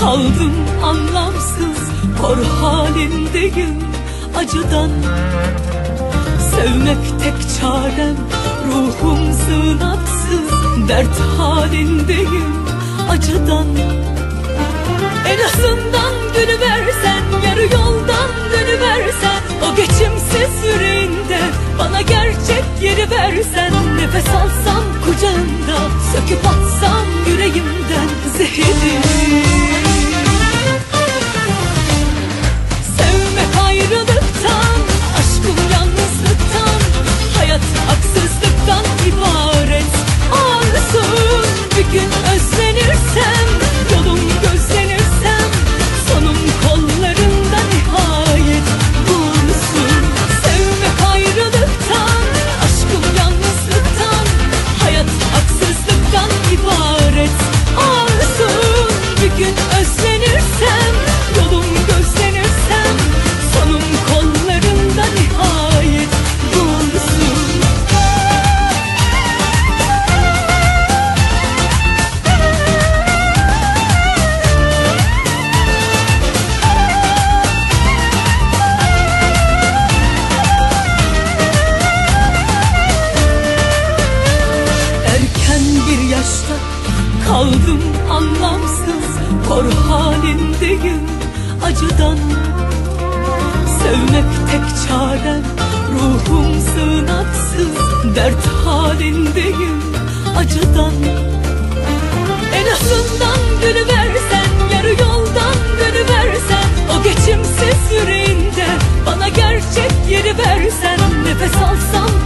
Kaldım anlamsız, hor halindeyim acıdan. Sevmek tek çarem, ruhum sığınaksız, dert halindeyim acıdan. En azından dönüversen, yarı yoldan dönüversen, o geçimsiz yüreğinde bana gerçek yeri versen. Nefes alsam kucağında, söküp atsam yüreğimden zehiri. Sevmek ayrılıktan, aşkım yalnızlıktan, hayat haksızlıktan ibaret. Ağırsın bir gün özlenirsem, yolum gözlenirsem, sonum kollarında nihayet bulursun. Sevmek ayrılıktan, aşkım yalnızlıktan, hayat haksızlıktan ibaret. Ağırsın bir gün özlenirsem, yolum gözlenirsem, sonum kollarında nihayet bulursun. Erken bir yaşta kaldım anlamsız, hor halindeyim acıdan. Sevmek tek çarem, ruhum sığınaksız, dert halindeyim acıdan. En azından dönüversen, yarı yoldan dönüversen, o geçimsiz yüreğinde bana gerçek yeri versen. Nefes alsam